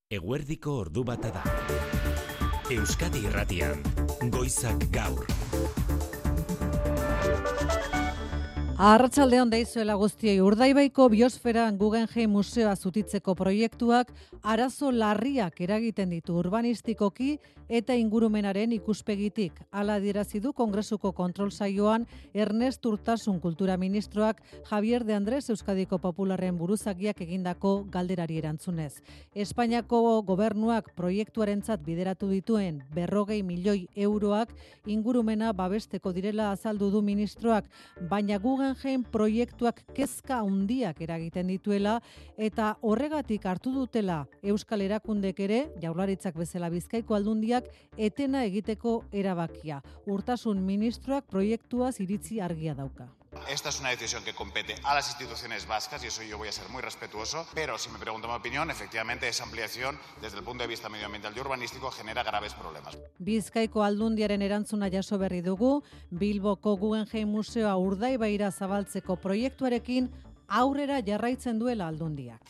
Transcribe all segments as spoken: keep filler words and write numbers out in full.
Eguerdiko ordu bata da. Euskadi Irratian, Goizak Gaur. Arratsaldeon deizuela guztiei. Urdaibaiko Biosferan Guggenheim Museoa zutitzeko proiektuak arazo larriak eragiten ditu urbanistikoki eta ingurumenaren ikuspegitik. Hala adierazi du Kongresuko kontrol saioan Ernest Urtasun kultura ministroak Javier de Andrés Euskadiko Popularren buruzagiak egindako galderari erantzunez. Espainiako gobernuak proiektuarentzat bideratu dituen berrogei milioi euroak ingurumena babesteko direla azaldu du ministroak, baina Guggenheim proiektuak kezka handiak eragiten dituela eta horregatik hartu dutela Euskal Erakundek ere, Jaurlaritzak bezala Bizkaiko Aldundiak etena egiteko erabakia. Urtasun ministroak proiektuaz iritzi argia dauka. Esta es una decisión que compete a las instituciones vascas y eso yo voy a ser muy respetuoso, pero si me preguntan mi opinión, efectivamente esa ampliación desde el punto de vista medioambiental y urbanístico genera graves problemas. Bizkaiko Aldundiaren erantzuna jaso berri dugu, Bilboko Guggenheim Museoa Urdaibaira zabaltzeko proiektuarekin aurrera jarraitzen duela Aldundiak.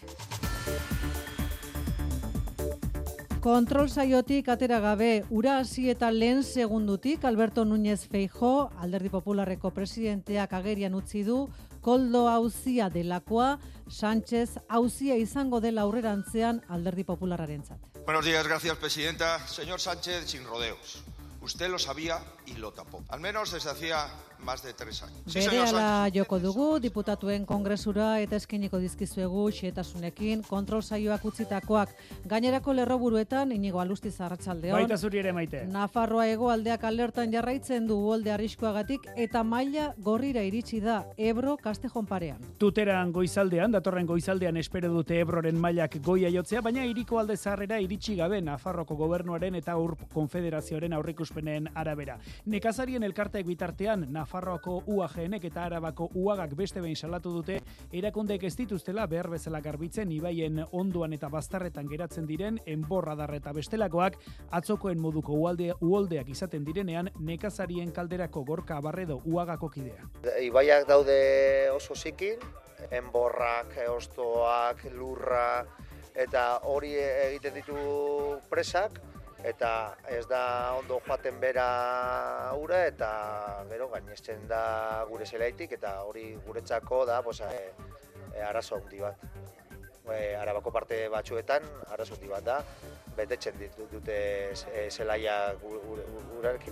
Kontrol saiotik atera gabe, ura hasi eta lehen segundutik Alberto Núñez Feijóo, Alderdi Popularreko presidenteak agerian utzi du, Koldo auzia delakoa, Sánchez auzia izango dela aurrerantzean Alderdi Popularrarentzat. Buenos días, gracias, presidenta. Señor Sánchez, sin rodeos. Usted lo sabía y lo tapó. Al menos desde hacía más de tres años. Sí, Berehala joko dugu, diputatuen kongresura eta eskeniko dizkizuegu xehetasunekin, kontrol saioak utzitakoak. Gainerako lerroburuetan, Inigo Alustiz arratsaldeon. Baita zuri ere maite. Nafarroa hegoaldeak alertan jarraitzen du uholde arriskuagatik eta maila gorrira iritsi da Ebro Kastejon parean. Tuteran goizaldean, datorren goizaldean espero dute Ebroren mailak goia jotzea, baina hiriko alde zaharrera iritsi gabe Nafarroko gobernuaren eta Ur Konfederazioaren aurreikuspenen arabera. Nekazarien elkarteek bitartean, Nafarroako U A G-nek eta Arabako U A Gak beste behin salatu dute, erakundeek ez dituztela behar bezala garbitzen ibaien onduan eta baztarretan geratzen diren enborradar eta bestelakoak, atzokoen moduko uholde, uholdeak izaten direnean nekazarien kalderako Gorka Barredo U A Gako kidea. Ibaiak daude oso zikin, enborrak, ostoak, lurra, eta hori egiten ditu presak, eta ez da ondo joaten bera ura eta gero gainesten da gure zelaitik eta hori guretzako da pues, e, e, arazo handi bat. E, Arabako parte batzuetan arazo handi bat da, betetzen dute e, zelaia urarekin.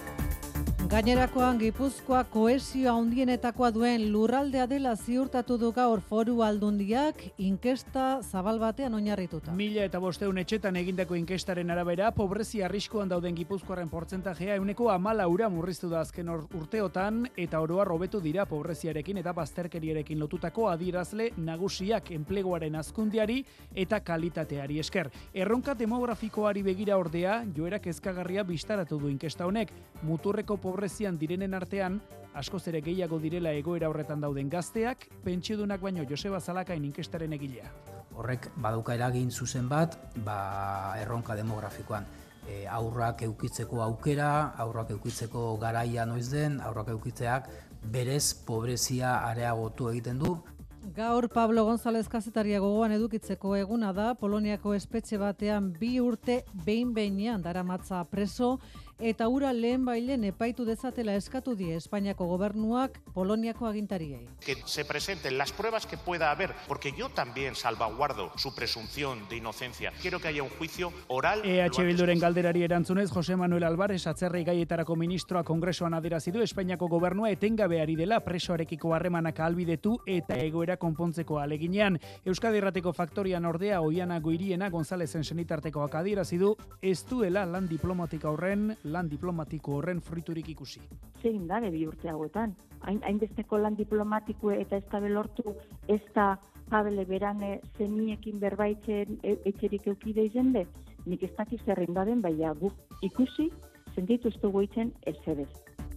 Gainerakoan Gipuzkoa kohesio handienetakoa duen lurraldea dela ziurtatu du gaur Foru Aldundiak inkesta zabal batean oinarrituta. Mila eta bosteun etxetan egindako inkestaren arabera, pobrezia arriskuan dauden Gipuzkoaren portzentajea ehuneko hamalaura murriztu da azken urteotan eta oro har hobetu dira pobreziarekin eta bazterkeriarekin lotutako adierazle nagusiak enpleguaren hazkundeari eta kalitateari esker. Erronka demografikoari begira ordea, joera kezkagarria bistaratu du inkesta honek. Muturreko pobrezian direnen artean, askoz ere gehiago direla egoera horretan dauden gazteak, pentsiodunak baino Joseba Zalakain inkestaren egilea. Horrek baduka eragin zuzen bat, ba, erronka demografikoan. E, aurrak eukitzeko aukera, aurrak eukitzeko garaia noiz den, aurrak eukitzeak berez pobrezia areagotu egiten du. Gaur Pablo González kazetaria gogoan edukitzeko eguna da, Poloniako espetxe batean bi urte behin-behinean daramatza preso, eta ura lehen bailen epaitu dezatela eskatu die Espainiako gobernuak Poloniako agintariei. Que se presenten las pruebas que pueda haber, porque yo también salvaguardo su presunción de inocencia. Quiero que haya un juicio oral. E H Bilduren galderari erantzunez, Jose Manuel Alvarez atzerri gaietarako ministroa Kongresuan adierazi du Espainiako gobernua etengabe ari dela presoarekiko harremanak ahalbidetu eta egoera konpontzeko aleginean. Euskadi Irratiko faktorian ordea Oiana Goiriena Gonzalezen senitartekoak adierazi du ez duela lan diplomatika horren lan diplomatiko horren fruiturik ikusi. Zein da bi urte hauetan. Hain, hainbesteko lan diplomatiko eta ez da belortu ez da Pabele berane zemiekin berbaitzen etxerik eukide izende. Nik ez dakiz zerrin daden, baina guk ikusi, sentitu ez dugu itzen ez zebez.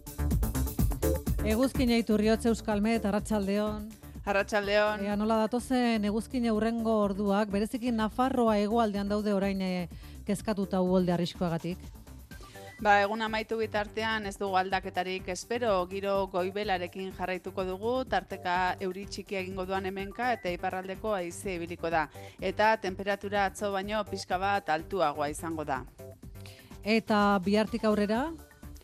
Eguzkina Iturriotz Euskalmet, arratsaldeon. Arratsaldeon. Ea nola datozen eguzkina hurrengo orduak, bereziki Nafarroa hegoaldean daude orain kezkatuta uholde arriskuagatik. Ba, egun amaitu bitartean ez dugu aldaketarik espero, giro goibelarekin jarraituko dugu, tarteka euri txiki egingo duan hemenka eta iparraldeko haize ibiliko da. Eta temperatura atzo baino pixka bat altuagoa izango da. Eta bihartik aurrera?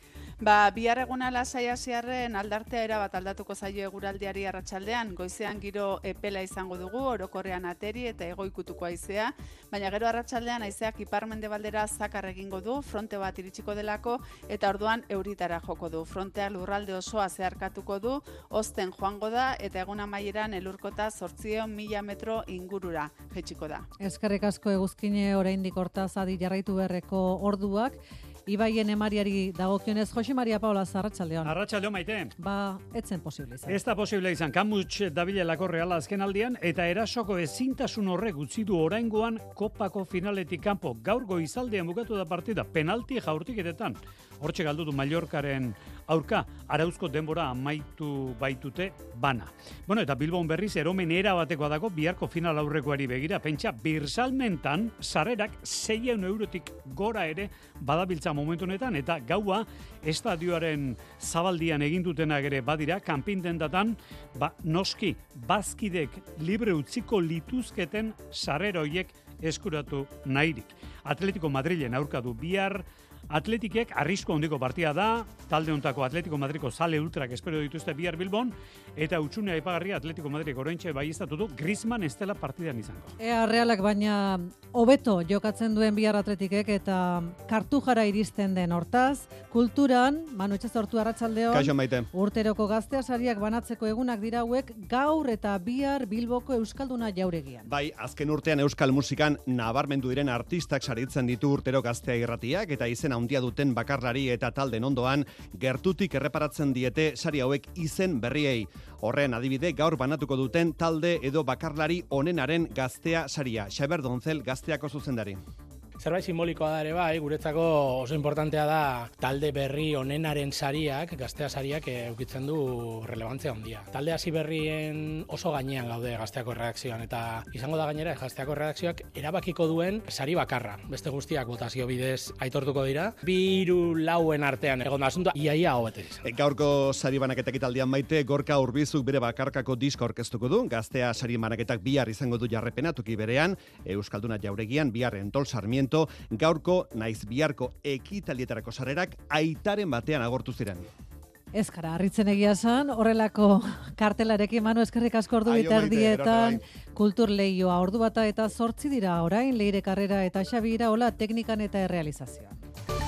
Ba, bihar eguna lasai hasiarren aldartea erabat aldatuko zaio eguraldiari arratsaldean, goizean giro epela izango dugu, orokorrean ateri eta egoikutuko haizea, baina gero arratsaldean haizeak ipar-mendebaldera zakar egingo du, fronte bat iritsiko delako eta orduan euritara joko du. Frontea lurralde osoa zeharkatuko du, osten joango da eta egun amaieran elurkota zortziehun mila metro ingurura jaitsiko da. Eskerrik asko eguzkine oraindik hortaz adi jarraitu beharreko orduak. Ibaien emariari dagokionez, Jose Maria Paola, arratsaldeon. Arratsaldeon, Maite. Ba, etzen posible izan. Ez da posible izan. Kamuts dabilelako Reala azken aldian, eta erasoko ezintasun horrek utzi du oraingoan kopako finaletik kanpo. Gaur goizaldean bukatu da partida, penalti jaurtiketetan. Hortxe galdu du Mallorcaren aurka, arauzko denbora amaitu baitute bana. Bueno, eta Bilbon berriz eromen era batekoa dago biharko final aurrekoari begira. Pentsa, birsalmentan sarerak seiehun eurotik gora ere badabiltza momentu honetan, eta gaua estadioaren zabaldian egin dutenak ere badira, kanpindendatan, ba, noski, bazkidek libre utziko lituzketen sareroiek eskuratu nahirik. Atletico Madrilen aurka du bihar, Atletikek arrisko handiko partia da, talde hontako Atletico Madriko zale ultrak espero dituzte bihar Bilbon, eta utxunea aipagarria Atletico Madrik oraintxe baieztatu du Griezmann ez dela partidan izango. Ea Realak baina hobeto jokatzen duen bihar Atletikek eta Kartujara iristen den hortaz, kulturan, Manu Etxezortu arratsaldeon. Kaixo Maite. Urteroko gaztea sariak banatzeko egunak dira hauek gaur eta bihar Bilboko Euskalduna jauregian. Bai, azken urtean euskal musikan nabarmendu diren artistak saritzen ditu urtero gaztea irratiak eta izen handia duten bakarlari eta talden ondoan gertutik erreparatzen diete sari hauek izen berriei. Horren adibide gaur banatuko duten talde edo bakarlari onenaren gaztea saria. Xaber Donzel gazteako zuzendari. Zerbait simbolikoa da ere bai, guretzako oso importantea da talde berri onenaren sariak, gaztea sariak eukitzen du relevantzia handia. Talde hasi berrien oso gainean gaude gazteako erreakzioan, eta izango da gainera gazteako erreakzioak erabakiko duen sari bakarra. Beste guztiak botazio bidez aitortuko dira. Bi hiru lauen artean egon da asuntua iaia hobetez. E, gaurko sari banaketak italdian Maite, Gorka Urbizuk bere bakarkako disko aurkeztuko du. Gaztea sari banaketak bihar izango du jarrepena toki berean, Euskalduna jauregian bihar Entol Sarmiento. Gaurko naiz biharko ekitaldietarako sarrerak aitaren batean agortu ziren. Ezkara, harritzen egia zan, horrelako kartelarekin, Manu, eskerrik asko ordu biterdietan, kultur lehioa, ordu bata eta zortzi dira orain, Leire Karrera eta Xabi Iraola teknikan eta errealizazioan.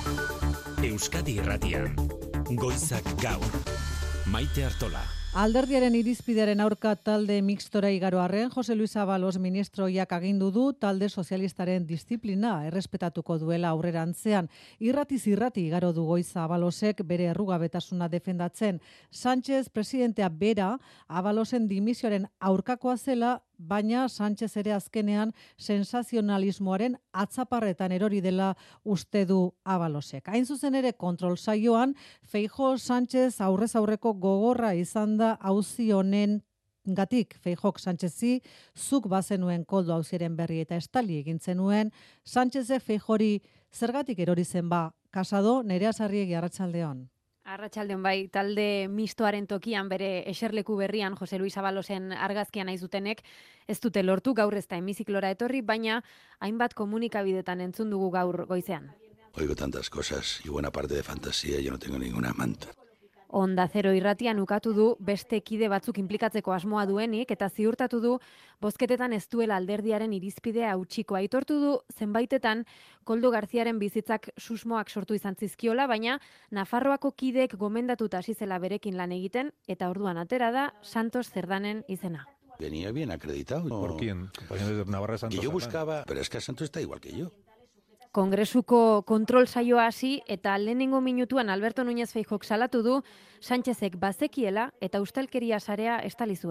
Euskadi Irratian, goizak gaur, Maite Artola. Alderdiaren irizpidearen aurka talde mixtora igaro arren, Jose Luis Ábalos ministroiak agindu du talde sozialistaren disiplina errespetatuko duela aurrerantzean. Irratiz irrati igaro du Goiza Ábalosek bere errugabetasuna defendatzen. Sánchez presidentea bera Ábalosen dimisioaren aurkakoa zela, baina Sánchez ere azkenean sensazionalismoaren atzaparretan erori dela uste du Ábalosek. Hain zuzen ere kontrol saioan, Feijóo Sánchez aurrez aurreko gogorra izan da auzi honen gatik. Feijóok Sánchezi zuk bazenuen koldo auziren berri eta estali egin zenuen, Sánchezek Feijóori zergatik erori zen ba, Casado, Nerea Sarriegi arratsaldeon. Arratsaldeon bai, talde mistoaren tokian bere eserleku berrian Jose Luis Ábalosen argazkian nahi zutenek ez dute lortu, gaur ez da hemiziklora etorri, baina hainbat komunikabidetan entzun dugu gaur goizean. Oigo tantas cosas y buena parte de fantasía, yo no tengo ninguna amante. Onda Zero irratian ukatu du beste kide batzuk inplikatzeko asmoa duenik eta ziurtatu du bozketetan ez duela alderdiaren irizpidea hautsiko. Aitortu du zenbaitetan Koldo Garziaren bizitzak susmoak sortu izan zizkiola, baina Nafarroako kideek gomendatuta hasi zela berekin lan egiten eta orduan atera da Santos Cerdanen izena. Venía bien acreditado. ¿Por quién? Navarra Santos. Que yo buscaba, pero es que Santos está igual que yo. Kongresuko kontrol saioa hasi eta lehenengo minutuan Alberto Núñez Feijóok salatu du Sánchezek bazekiela eta ustelkeria sarea estali zuela.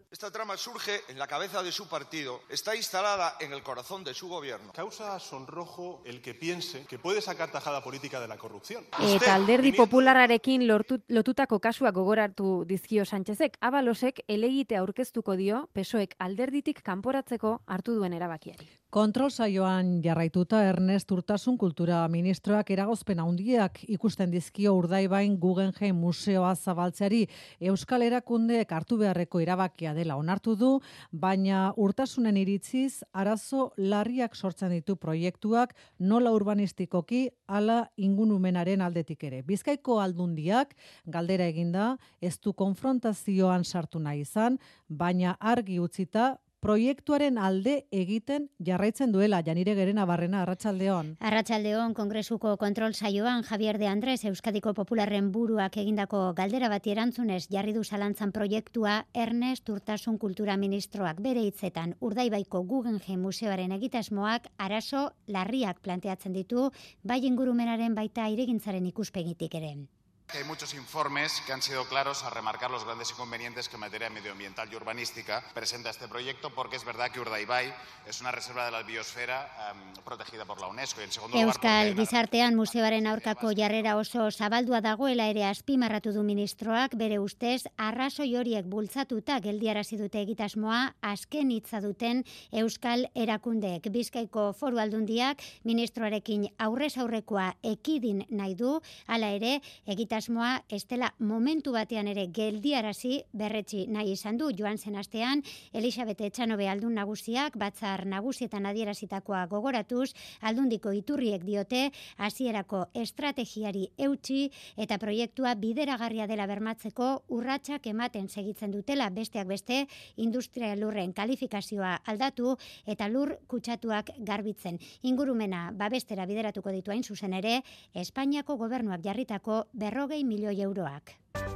Esta trama surge en la cabeza de su partido, está instalada en el corazón de su gobierno. Causa sonrojo el que piense que puede sacar tajada política de la corrupción. Eta alderdi populararekin lortu, lotutako kasuak gogoratu dizkio Sánchezek, Abalosek elegite aurkeztuko dio P S O Ek alderditik kanporatzeko hartu duen erabakiari. Kontrol saioan jarraituta Ernest Urtasun kultura ministroak eragozpen handiak ikusten dizkio Urdaibain Guggenheim museoa zabaltzeari. Euskal erakundeek hartu beharreko erabakia dela onartu du, baina Urtasunen iritziz arazo larriak sortzen ditu proiektuak nola urbanistikoki ala ingurumenaren aldetik ere. Bizkaiko aldundiak galdera eginda, ez du konfrontazioan sartu nahi izan, baina argi utzita proiektuaren alde egiten jarraitzen duela. Janire Gerena Barrena, Arratsaldeon. Arratsaldeon, Kongresuko kontrol saioan Javier de Andrés Euskadiko Popularren buruak egindako galdera bati erantzunez jarri du zalantzan proiektua Ernest Urtasun kultura ministroak bere hitzetan Urdaibaiko Guggenheim museoaren egitasmoak arazo larriak planteatzen ditu, bai ingurumenaren baita airegintzaren ikuspegitik ere. Hay muchos informes que han sido claros al remarcar los grandes inconvenientes que en materia medioambiental y urbanística presenta este proyecto, porque es verdad que Urdaibai es una reserva de la biosfera um, protegida por la UNESCO. Y en segundo Euskal lugar, gizartean museoaren aurkako jarrera oso zabaldua dagoela ere azpimarratu du ministroak, bere ustez arrazoi horiek bultzatuta geldiarazi dute egitasmoa azken hitza duten Euskal erakundeek. Bizkaiko Foru Aldundiak ministroarekin aurrez aurrekoa ekidin nahi du, hala ere egitasmoa Asmoa estela momentu batean ere geldiarazi berretsi nahi izan du. Joan zen astean, Elisabete Etxanobe aldun nagusiak batzar nagusietan adierazitakoa gogoratuz, aldundiko iturriek diote hasierako estrategiari eutsi eta proiektua bideragarria dela bermatzeko urratsak ematen segitzen dutela, besteak beste industria lurren kalifikazioa aldatu eta lur kutsatuak garbitzen. Ingurumena babestera bideratuko ditu hain zuzen ere, Espainiako gobernuak jarritako berro milioi euroak.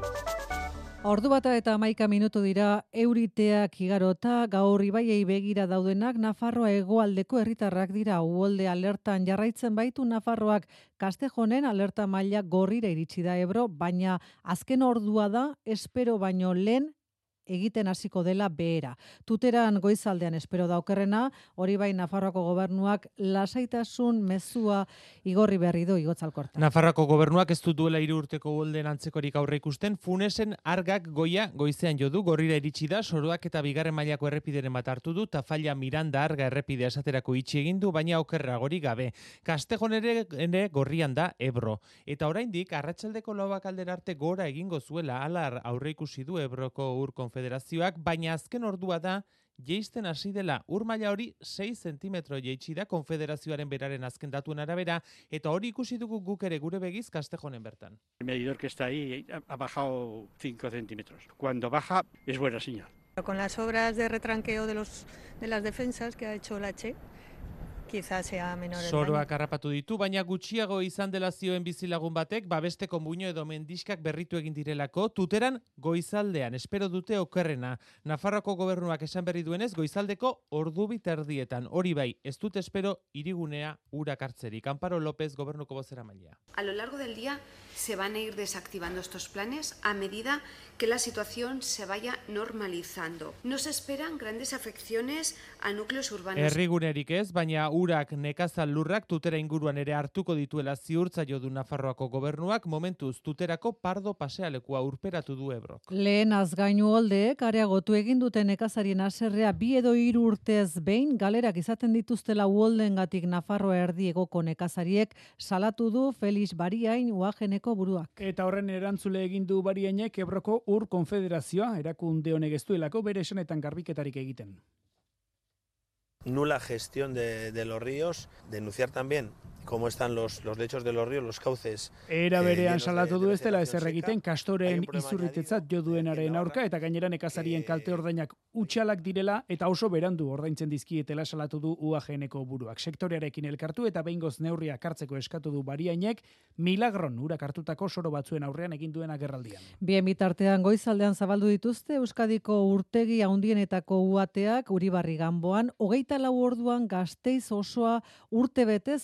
Ordu bata eta hamaika minutu dira, euriteak igarota, gaur ibaiei begira daudenak Nafarroa hegoaldeko herritarrak dira. Uholde alertan jarraitzen baitu Nafarroak, Kastejonen alerta maila gorrira iritsi da Ebro, baina azken ordua da, espero baino lehen egiten hasiko dela behera. Tuteran goizaldean espero da okerrena, hori bai Nafarroako gobernuak lasaitasun mezua igorri berri du Igotzalkorta. Nafarroako gobernuak ez du duela hiru urteko uholden antzekorik aurre ikusten, Funesen argak goia goizean jo du, gorrira iritsi da, Soroak eta bigarren mailako errepideren bat hartu du, Tafalla Miranda arga errepidea esaterako itxi egin du, baina okerragori gabe. Kastejon ere, ere gorrian da Ebro. Eta oraindik arratsaldeko lauak aldera arte gora egingo zuela, alar aurre ikusi du Ebroko ur konfederazioak, baina azken ordua da jeisten hasi dela. Ur maila hori sei zentimetro jeitsi da konfederazioaren beraren azken datuen arabera, eta hori ikusi dugu guk ere gure begiz Kastejonen bertan. El medidor que está ahí ha bajado cinco centímetros. Cuando baja es buena señal. Con las obras de retranqueo de, los, de las defensas que ha hecho el H, quizás sea menor el daño. Soroak harrapatu ditu, baina gutxiago izan dela zioen bizilagun batek, babesteko muino edo mendiskak berritu egin direlako, Tuteran goizaldean, espero dute okerrena. Nafarroako gobernuak esan berri duenez, goizaldeko ordu biterdietan. Hori bai, ez dut espero irigunea urak hartzerik. Amparo López, gobernuko bozeramailea. A lo largo del día se van a ir desactivando estos planes a medida que la situación se vaya normalizando. No se esperan grandes afecciones a núcleos urbanos. Herrigunerik ez, baina urak nekazal lurrak Tutera inguruan ere hartuko dituela ziurtzaio du Nafarroako gobernuak, momentuz Tuterako pardo pasealekua urperatu du Ebrok. Lehen azgainu holdeek areagotu egin duten nekazarien haserrea bi edo hiru urtez behin galerak izaten dituztela uholdengatik Nafarroa erdiegoko nekazariek salatu du Felix Bariain Uajeneko buruak. Eta horren erantzule egin du Bariainek Ebroko Ur Konfederazioa erakunde honek ez duelako bere esanetan garbiketarik egiten. Nula gestión de, de los ríos, denunciar también cómo están los, los lechos de los ríos, los cauces. Era berean salatu du ez dela ezer egiten Kastoren izurritetzat jo duenaren aurka eta gainera nekazarien kalte ordainak utxalak direla eta oso berandu ordaintzen dizkietela salatu du U A G-neko buruak. Sektorearekin elkartu eta behingoz neurriak hartzeko eskatu du Bariainek milagron urak hartutako soro batzuen aurrean egin duen agerraldian. Bien bitartean goizaldean zabaldu dituzte Euskadiko urtegi handienetako uateak Uribarri Ganboan, hogeita lau orduan Gasteiz osoa urte betez horni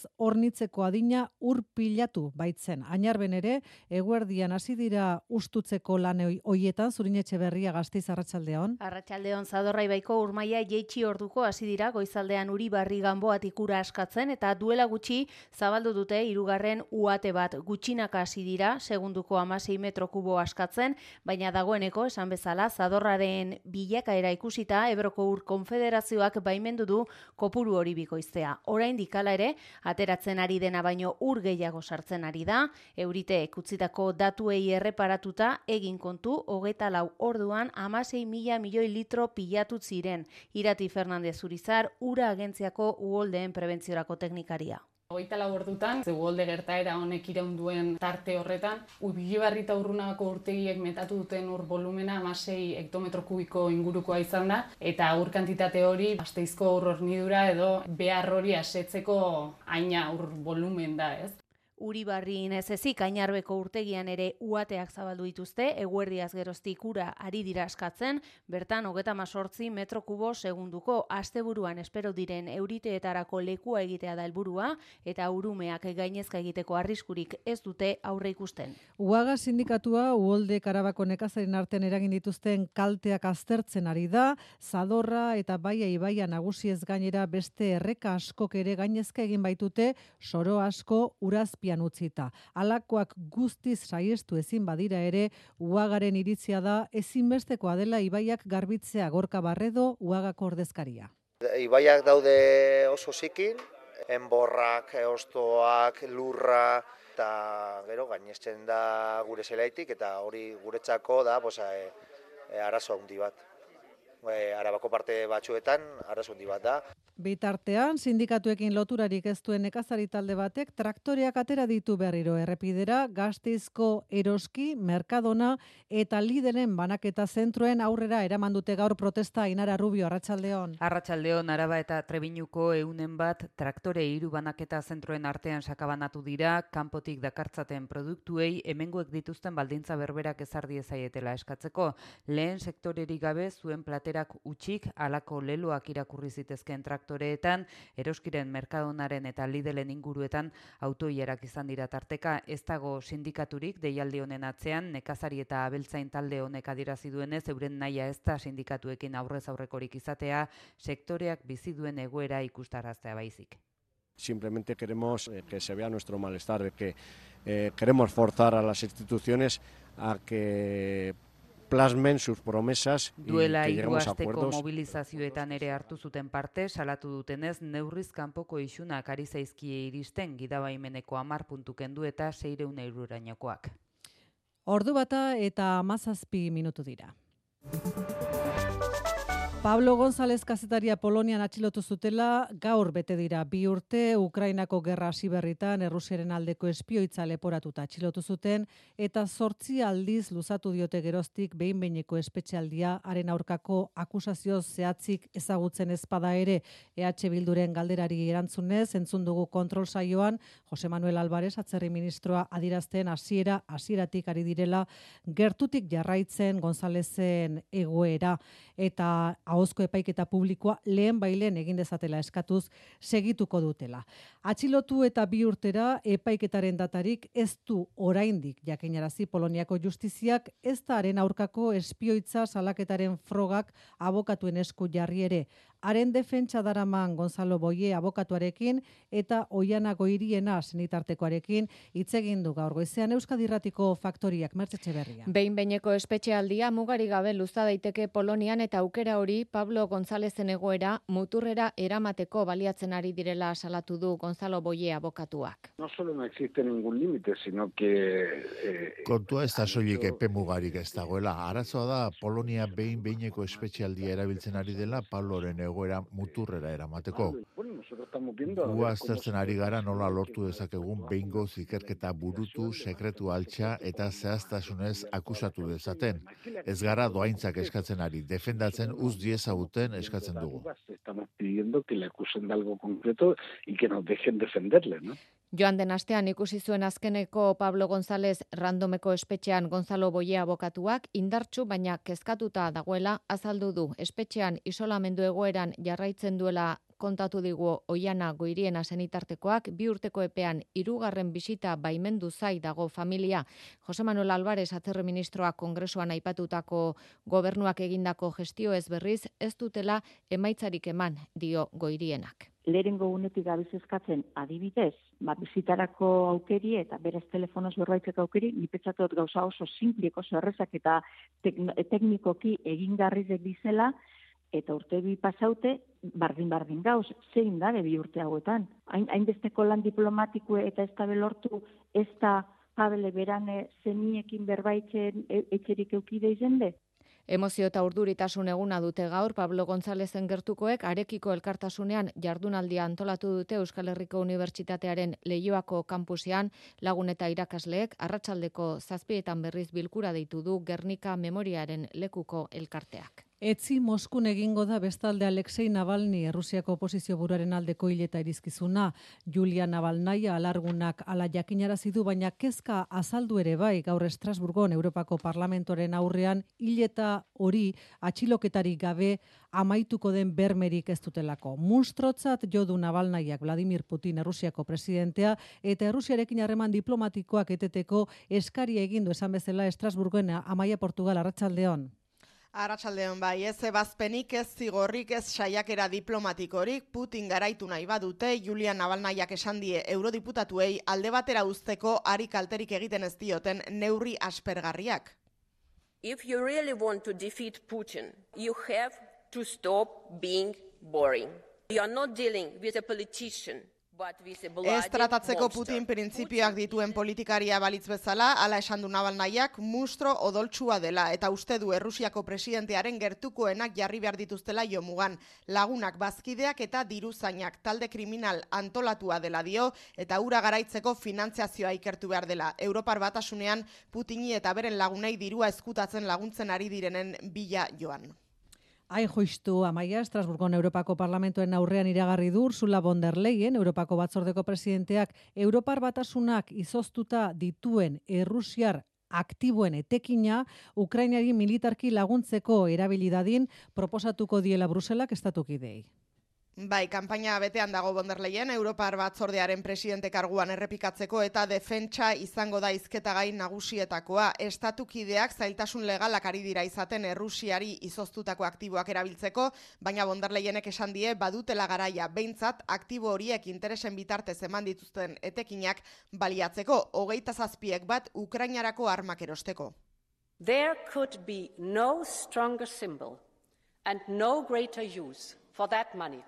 urbanitzeko adina urpilatu baitzen. Ainarben ere, eguerdian hasi dira ustutzeko lan hoietan, Zurinetxe Berria Gasteiz, arratsaldeon. Arratsaldeon, Zadorra ibaiko urmaia jeitsi orduko hasi dira goizaldean Uribarri Ganboatik ura askatzen eta duela gutxi zabaldu dute hirugarren uate bat. Gutxinaka hasi dira, segunduko hamasei metro kubo askatzen, baina dagoeneko esan bezala Zadorraren bilakaera ikusita Ebroko Ur Konfederazioak baimendu du kopuru hori bikoiztea. Oraindik hala ere, ateratzen ari dena baino ur gehiago sartzen ari da, euriteek utzitako datuei erreparatuta egin kontu, hogeita lau orduan hamasei mila milioi litro pilatu ziren. Irati Fernandez Urizar, ura agentziako uholdeen prebentziorako teknikaria. Hogeita lau ordutan, ze uholde gertaera honek iraun duen tarte horretan, Uribarri eta Urrunagako urtegiek metatu duten ur volumena hamasei hektometro kubiko ingurukoa izan da, eta ur kantitate hori Gasteizko ur hornidura edo behar hori asetzeko haina ur volumen da, ez? Uribarri ez ezik Ainarbeko urtegian ere uateak zabaldu dituzte, eguerdiaz geroztik ura ari dira askatzen, bertan hogeita hemezortzi metro kubo segunduko. Asteburuan espero diren euriteetarako lekua egitea da helburua eta urumeak gainezka egiteko arriskurik ez dute aurre ikusten. Uaga sindikatua uholde Karabako nekazarien artean eragin dituzten kalteak aztertzen ari da, Zadorra eta Baia ibaia nagusiez gainera beste erreka askok ere gainezka egin baitute soro asko urazpi utzita. Alakoak guztiz saiestu ezin badira ere, Uagaren iritzia da ezinbestekoa dela ibaiak garbitzea. Gorka Barredo, Uagako ordezkaria. Ibaiak daude oso zikin, enborrak, hostoak, lurra, eta gero gainesten da gure zelaitik, eta hori guretzako da pues, e, e, arazo handi bat. E, Arabako parte batzuetan arazo handi bat da. Bitartean, sindikatuekin loturarik ez duen nekazari talde batek traktoreak atera ditu berriro errepidera, Gasteizko Eroski, Merkadona eta Lideren banaketa zentroen aurrera eraman dute gaur protesta. Ainara Rubio, arratsaldeon. Arratsaldeon, Araba eta Trebiñuko ehunen bat traktore hiru banaketa zentroen artean sakabanatu dira, kanpotik dakartzaten produktuei hemengoek dituzten baldintza berberak ezardi ezaietela eskatzeko. Lehen sektorerik gabe zuen platerak utxik halako leloak irakurri zitezkeen traktoreetan, Eroskiren, Merkadonaren eta Lidelen inguruetan autoilerak izan dira tarteka. Ez dago sindikaturik deialdi honen atzean, nekazari eta abeltzain talde honek adierazi duenez, euren nahia ez da sindikatuekin aurrez aurrekorik izatea, sektoreak bizi duen egoera ikustaraztea baizik. Simplemente queremos eh, que se vea nuestro malestar, de que eh, queremos forzar a las instituciones a que plasmen sus promesas y Duela que lleguemos a asteko acuerdos. mobilizazioetan ere hartu zuten parte, salatu dutenez neurriz kanpoko isunak ari zaizkie iristen, gidabaimeneko hamar puntu kendu eta seiehun eururainokoak. Ordu bata eta hamazazpi minutu dira. Pablo González kazetaria Polonian atxilotu zutela, gaur bete dira bi urte, Ukrainako gerra hasi berritan Errusiaren aldeko espioitza leporatuta atxilotu zuten, eta zortzi aldiz luzatu diote geroztik behin-behineko espetxealdia haren aurkako akusazio zehatzik ezagutzen ezpada ere. E H Bilduren galderari erantzunez, entzun dugu kontrol saioan, Jose Manuel Álvarez atzerri ministroa adirazten hasiera hasieratik ari direla gertutik jarraitzen Gonzálezen egoera, eta ahozko epaiketa publikoa lehen bailen egin dezatela eskatuz segituko dutela. Atxilotu eta bi urtera epaiketaren datarik ez du oraindik jakinarazi Poloniako justiziak, ez da haren aurkako espioitza salaketaren frogak abokatuen esku jarri ere. Haren defentsa daraman Gonzalo Boye abokatuarekin eta Oiana Goiriena senitartekoarekin hitz egin du gaur goizean Euskadi Irratiko Faktoriak. Mertxe Etxeberria. Behin-behineko espetxealdia mugari gabe luza daiteke Polonian eta aukera hori Pablo Gonzálezen egoera muturrera eramateko baliatzen ari direla salatu du Gonzalo Boye abokatuak. No solo no existe ningún límite, sino que eh, Kontua ez da soilik epe mugarik ez dagoela. Arazoa da Polonia behin-behineko espetxealdia erabiltzen ari dela Pabloren egoera muturrera eramateko. Gu aztertzen ari gara nola lortu dezakegun behingoz ikerketa burutu, sekretu altxa eta zehaztasunez akusatu dezaten. Ez gara doaintzak eskatzen ari, defendatzen uz diezaguten eskatzen dugu. estamos pidiendo que le acusen de algo concreto y que nos dejen defenderle, ¿no? Joan den astean ikusi zuen azkeneko Pablo González randomeko espetxean Gonzalo Boye abokatuak indartsu baina kezkatuta dagoela azaldu du. Espetxean isolamendu egoeran jarraitzen duela kontatu digu Oiana Goiriena senitartekoak, bi urteko epean hirugarren bisita baimendu zai dago familia. Jose Manuel Alvarez atzerri ministroak kongresuan aipatutako gobernuak egindako gestio ez berriz ez dutela emaitzarik eman, dio Goirienak. Lehenengo unetik gabiz eskatzen adibidez, ba, bizitarako aukeri eta berez telefonoz berbaitzeko aukeri, nipetzatot gauza oso simplik, oso errezak eta teknikoki egingarrizek dizela, eta urte bi pasaute, bardin-bardin gauz, zein da bi urte hauetan. Hainbesteko lan diplomatikue eta ez da belortu, ez da jabele berane zeniekin berbaitzen etxerik eukide izende? Emozio eta urduritasun eguna dute gaur, Pablo Gonzalezen gertukoek arekiko elkartasunean jardunaldia antolatu dute Euskal Herriko Unibertsitatearen Leioako kampusean, lagun eta irakasleek arratsaldeko zazpietan berriz bilkura deitu du Gernika Memoriaren lekuko elkarteak. Etzi Moskun egingo da bestalde Alexei Navalny, Errusiako oposizio buruaren aldeko hileta irizkizuna. Julia Navalnaia alargunak ala jakinarazi du, baina kezka azaldu ere bai gaur Estrasburgon Europako Parlamentoren aurrean hileta hori atxiloketarik gabe amaituko den bermerik ez dutelako. Munstrotzat jodu Navalnaiak Vladimir Putin, Errusiako presidentea, eta Errusiarekin harreman diplomatikoak eteteko eskari egindu esan bezala Estrasburgoen Amaia Portugal, arratsaldeon. Arratsaldeon bai, ez ebazpenik, ez zigorrik, ez saiakera diplomatikorik, Putin garaitu nahi badute, Julia Navalnaiak esan die eurodiputatuei alde batera uzteko ari kalterik egiten ez dioten neurri aspergarriak. If you really want to defeat Putin, you have to stop being boring. You are not dealing with a politician. Ez tratatzeko Putin printzipioak dituen politikaria balitz bezala, ala esan du Navalnaiak, mustro odoltsua dela, eta uste du Errusiako presidentearen gertukoenak jarri behar dituztela jomugan. Lagunak, bazkideak eta diruzainak, talde kriminal antolatua dela dio, eta ura garaitzeko finantziazioa ikertu behar dela. Europar Batasunean Putini eta beren lagunei dirua ezkutatzen laguntzen ari direnen bila joan. Hain joiztu, Amaia, Estrasburgon Europako Parlamentuen aurrean iragarri du Ursula von der Leyen, Europako Batzordeko presidenteak, Europar Batasunak izoztuta dituen Errusiar aktiboen etekina, Ukrainari militarki laguntzeko erabilidadin proposatuko diela Bruselak estatukidei. Bai, kanpaina betean dago von der Leyen, Europar Batzordearen presidente karguan errepikatzeko eta defentsa izango da hizketagai nagusietakoa. Estatukideak zailtasun legalak ari dira izaten Errusiari izoztutako aktiboak erabiltzeko, baina von der Leyenek esan die badutela garaia behintzat aktibo horiek interesen bitartez eman dituzten etekinak baliatzeko, hogeita zazpiek bat Ukrainarako armak erosteko. There could be no stronger symbol and no greater use for that money.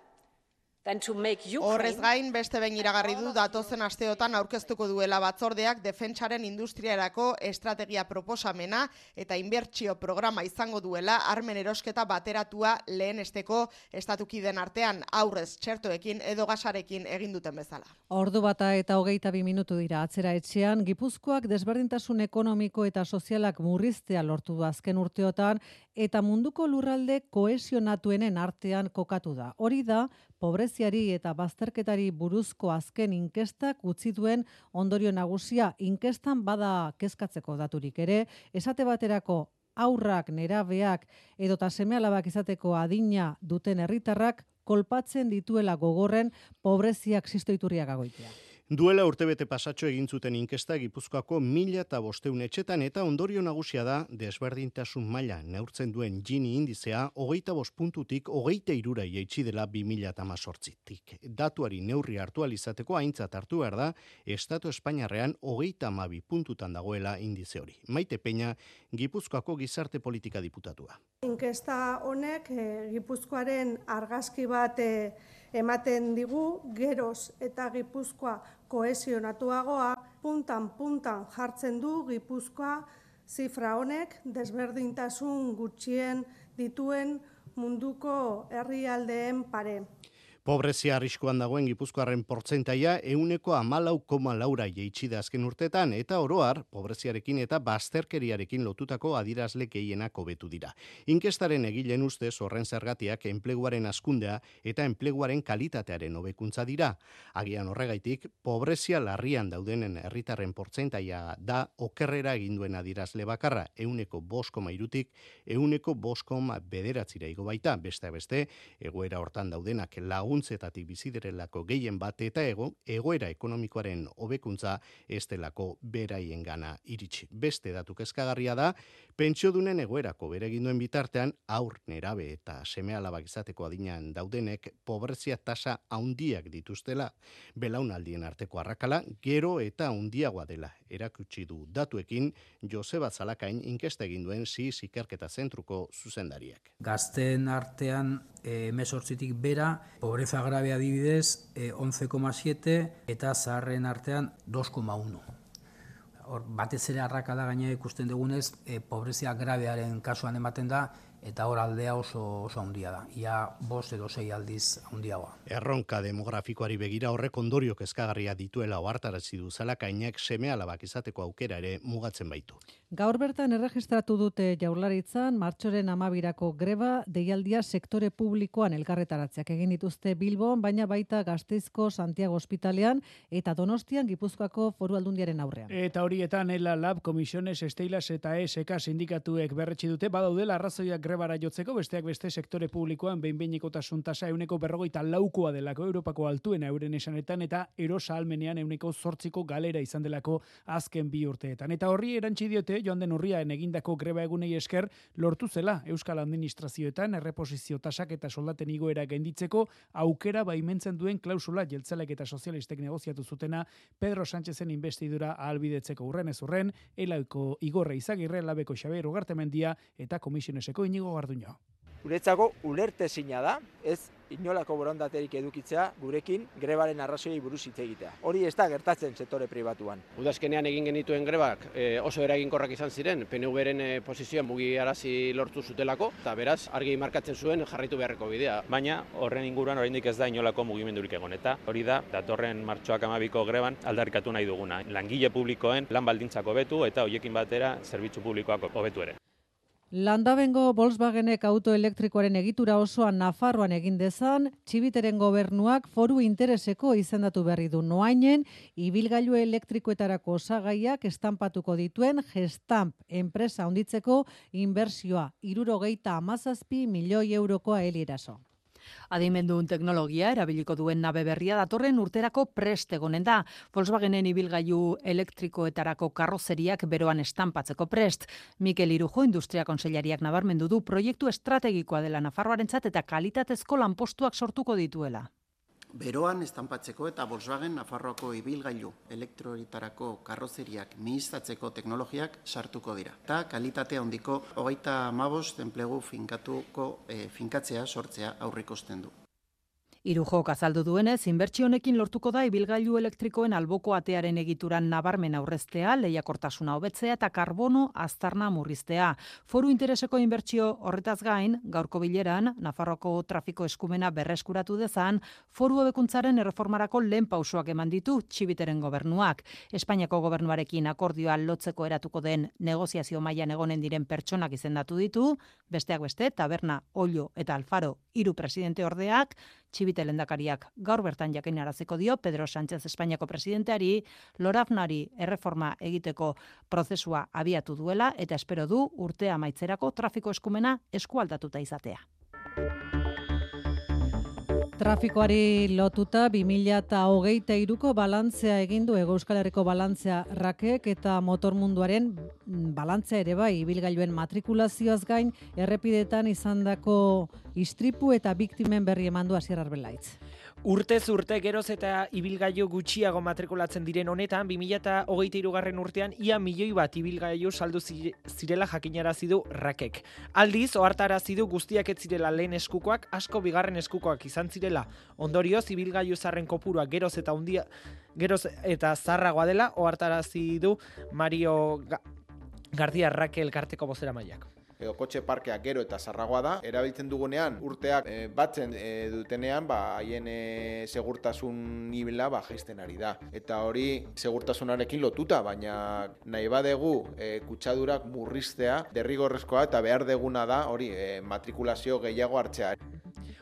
Horrez gain, beste behin iragarri du datozen asteotan aurkeztuko duela batzordeak defentsaren industriarako estrategia proposamena eta inbertsio programa izango duela armen erosketa bateratua lehenesteko estatukideen artean aurrez txertoekin edo gasarekin egin duten bezala. Ordu bata eta hogeita bi minutu dira atzera etxean, Gipuzkoak desberdintasun ekonomiko eta sozialak murriztea lortu du azken urteotan eta munduko lurralde kohesionatuenen artean kokatu da. Hori da, pobreziari eta bazterketari buruzko azken inkestak utzi duen ondorio nagusia. Inkestan bada kezkatzeko daturik ere, esate baterako haurrak, nerabeak edota seme-alabak izateko adina duten herritarrak kolpatzen dituela gogorren pobreziak zistoiturriak agoitea. Duela urtebete pasatxo egin zuten inkesta Gipuzkoako mila eta bosteun etxetan eta ondorio nagusia da desberdintasun maila neurtzen duen Gini indizea hogeita bost puntutik hogeita irura jaitsi dela bi mila hamazortzitik. Datuari neurri hartu alizateko aintzat hartu behar da Estatu Espainiarrean hogeita hamabi puntutan dagoela indize hori. Maite Peña, Gipuzkoako gizarte politika diputatua. Inkesta honek eh, Gipuzkoaren argazki bat eh, ematen digu, geroz eta Gipuzkoa kohesionatuagoa, puntan-puntan jartzen du Gipuzkoa zifra honek desberdintasun gutxien dituen munduko herrialdeen pare. Pobrezia arriskuan dagoen Gipuzkoarren portzentaia ehuneko hamalau koma laura jaitsi da azken urtetan eta oroar pobreziarekin eta bazterkeriarekin lotutako adirazle gehienak hobetu dira. Inkestaren egileen ustez horren zergatiak enpleguaren hazkundea eta enpleguaren kalitatearen hobekuntza dira. Agian horregaitik pobrezia larrian daudenen herritarren portzentaia da okerrera egin duen adirazle bakarra ehuneko bost koma hirutik ehuneko bost koma bederatzira igo baita, beste beste egoera hortan daudenak lagun laguntzetatik biziderelako gehien bat eta ego, egoera ekonomikoaren hobekuntza ez delako beraien gana iritsi. Beste datu kezkagarria da, pentsiodunen egoerako beregin duen bitartean, aur, nerabe eta seme-alabak izateko adinean daudenek pobrezia tasa handiak dituztela. Belaunaldien arteko arrakala, gero eta handiagoa dela erakutsi du datuekin Joseba Zalakain inkesta egin duen SIS ikerketa zentruko zuzendariak. Gazteen artean hemezortzitik bera, pobreza grave adibidez e, once koma siete eta zaharren artean dos koma uno. Hor, batez ere arrakala gaina ikusten dugunez, e, pobrezia gravearen kasuan ematen da, eta hor aldea oso oso handia da. Ia bost edo sei aldiz handiagoa. Erronka demografikoari begira horrek ondorio kezkagarria dituela ohartarazi du Zalakainek seme-alabak izateko aukera ere mugatzen baitu. Gaur bertan erregistratu dute Jaurlaritzan martxoren hamabirako greba deialdia sektore publikoan elkarretaratzeak egin dituzte Bilbon, baina baita Gasteizko Santiago Ospitalean eta Donostian Gipuzkoako Foru Aldundiaren aurrean. Eta horietan Ela Lab, Komisiones, Esteilas eta E S K sindikatuek berretsi dute badaudela arrazoiak grebara jotzeko, besteak beste sektore publikoan behin-behinekotasun tasa ehuneko berrogeita laukoa delako Europako altuena euren esanetan eta erosa almenean ehuneko zortziko galera izan delako azken bi urteetan. Eta horri erantsi diote joan den urrian egindako greba egunei esker lortu zela Euskal Administrazioetan erreposizio tasak eta soldaten igoera gainditzeko aukera baimentzen duen klausula jeltzalek eta sozialistek negoziatu zutena Pedro Sánchezen investidura ahalbidetzeko urrenez urren, Elaiko Igorre Izagirre, Labeko Xabier Ugartemendia eta Komisioneseko Inigo Garduño. Guretzako ulertezina da, ez inolako borondaterik edukitzea gurekin grebaren arrazoiei buruz hitz egitea. Hori ez da gertatzen sektore pribatuan. Udazkenean egin genituen grebak e, oso eraginkorrak izan ziren, P N V-ren e, posizioan mugiarazi lortu zutelako, eta beraz argi markatzen zuen jarraitu beharreko bidea. Baina horren inguruan oraindik ez da inolako mugimendurik egon, eta hori da datorren martxoak hamabiko greban aldarrikatu nahi duguna. Langile publikoen lan baldintzak hobetu eta hoiekin batera zerbitzu publikoak hobetu ere. Landabengo Volkswagenek auto elektrikoaren egitura osoan Nafarroan egin dezan, Txibiteren gobernuak foru intereseko izendatu berri du noainen, ibilgailu elektrikoetarako osagaiak estanpatuko dituen Gestamp enpresa handitzeko inbertsioa hirurogeita hamazazpi milioi eurokoa heliraso. Adimendun teknologia erabiliko duen nabe berria datorren urterako prest egonen da. Volkswagenen ibilgailu elektrikoetarako karrozeriak beroan estanpatzeko prest. Mikel Irujo Industria Kontseilariak nabarmendu du proiektu estrategikoa dela Nafarroarentzat eta kalitatezko lanpostuak sortuko dituela. Beroan estanpatzeko eta Volkswagen Nafarroako ibilgailu elektroetarako karrozeriak mihiztatzeko teknologiak sartuko dira. Eta kalitate handiko hogeita hamabost enplegu finkatuko e, finkatzea sortzea aurreikusten du. Irujok azaldu duenez, inbertsio honekin lortuko da ibilgailu elektrikoen alboko atearen egituran nabarmen aurreztea, lehiakortasuna hobetzea eta karbono aztarna murriztea. Foru intereseko inbertsio horretaz gain, gaurko bileran, Nafarroako trafiko eskumena berreskuratu dezan, foru hobekuntzaren erreformarako lehen pausoak eman ditu Txibiteren gobernuak. Espainiako gobernuarekin akordioa lotzeko eratuko den negoziazio mailan egonen diren pertsonak izendatu ditu, besteak beste, Taberna, Ollo eta Alfaro hiru presidente ordeak, Txibite lehendakariak gaur bertan jakinaraziko dio Pedro Sánchez Espainiako presidenteari Lorafnari erreforma egiteko prozesua abiatu duela eta espero du urtea amaitzerako trafiko eskumena eskualdatuta izatea. Trafikoari lotuta bi mila hogeita hiruko balantzea egin du Hego Euskal Herriko balantzea rakek eta motor munduaren balantzea ere bai ibilgailuen matrikulazioaz gain errepidetan izandako istripu eta biktimen berri emandu Asier Arbelaitz. Urtez urte geroz eta ibilgailu gutxiago matrikulatzen diren honetan, bi mila hogeita hirugarren urtean ia milioi bat ibilgailu saldu zirela jakinarazi du rakek. Aldiz, ohartarazi du guztiak ez zirela lehen eskukoak, asko bigarren eskukoak izan zirela. Ondorioz, ibilgailu zarren kopurua geroz eta hundia, geroz eta zarragoa dela, ohartarazi du Mario Gardia Rakel elkarteko bozeramaileak. edo kotxe parkea gero eta zarragoa da, erabiltzen dugunean urteak e, batzen e, dutenean ba haien e, segurtasun nibela ba jaisten ari da. Eta hori segurtasunarekin lotuta, baina nahi badegu e, kutsadurak murriztea derrigorrezkoa eta behar deguna da hori e, matrikulazio gehiago hartzea.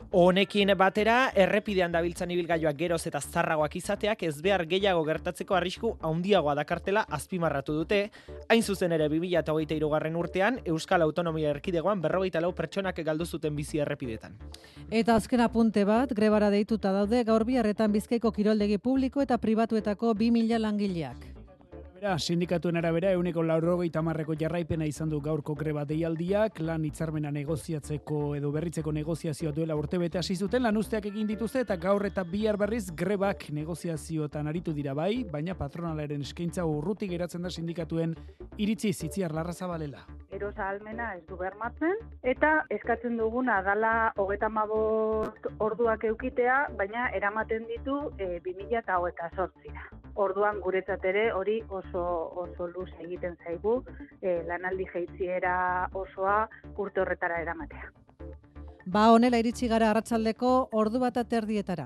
Honekin batera, errepidean dabiltzan ibilgailuak geroz eta zarragoak izateak ez behar gehiago gertatzeko arrisku handiagoa dakartela azpimarratu dute. Hain zuzen ere bi mila hogeita hirugarren urtean, Euskal Autonomia Erkidegoan berrogeita lau pertsonak galdu zuten bizi errepidetan. Eta azken apunte bat, grebara deituta daude gaur biharretan Bizkaiko kiroldegi publiko eta pribatuetako bi mila langileak. Sindikatuen arabera, euneko laurogeita hamarreko jarraipena izan du gaurko greba deialdiak, lan hitzarmena negoziatzeko edo berritzeko negoziazioa duela urtebete hasi zuten, lan usteak egin dituzte eta gaur eta bihar berriz grebak negoziazioetan aritu dira bai, baina patronalaren eskaintza urruti geratzen da sindikatuen iritzi Itziar Larrazabalela. Erosa ahalmena ez du bermatzen, eta eskatzen duguna dala hogeita hamabost orduak eukitea, baina eramaten ditu e, bi mila hogeita zortzira. Orduan guretzat ere hori oso oso luz egiten zaigu, e, lanaldi jaitziera osoa urte horretara eramatea. Ba, honela iritsi gara arratsaldeko ordu bat aterdietara.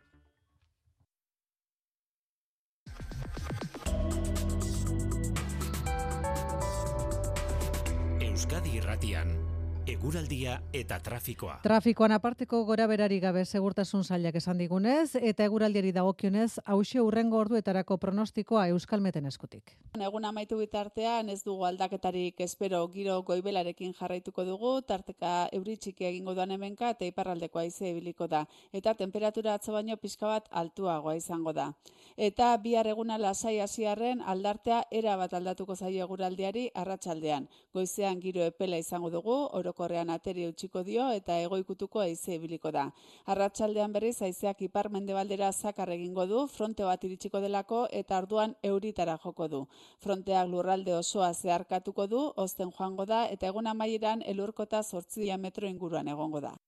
Euskadi Irratian, eguraldia eta trafikoa. Trafikoan aparteko gora berari gabe segurtasun sailak esan digunez, eta eguraldiari dagokionez, hauxe hurrengo orduetarako pronostikoa Euskalmeten eskutik. Egun amaitu bitartean ez dugu aldaketarik espero, giro goibelarekin jarraituko dugu, tarteka euri txiki egingo duan hemenka eta iparraldeko haize ibiliko da. Eta temperatura atzo baino pixka bat altuagoa izango da. Eta bihar eguna lasai hasiarren aldartea era bat aldatuko zaio eguraldiari arratsaldean. Goizean giro epela izango dugu, orokorrean ateri utziko dio eta egoikutuko haize ibiliko da. Arratsaldean berriz haizeak ipar-mendebaldera zakar egingo du, fronte bat iritsiko delako eta orduan euritara joko du. Fronteak lurralde osoa zeharkatuko du, osten joango da eta egun amaieran elurkota zortzi metro inguruan egongo da.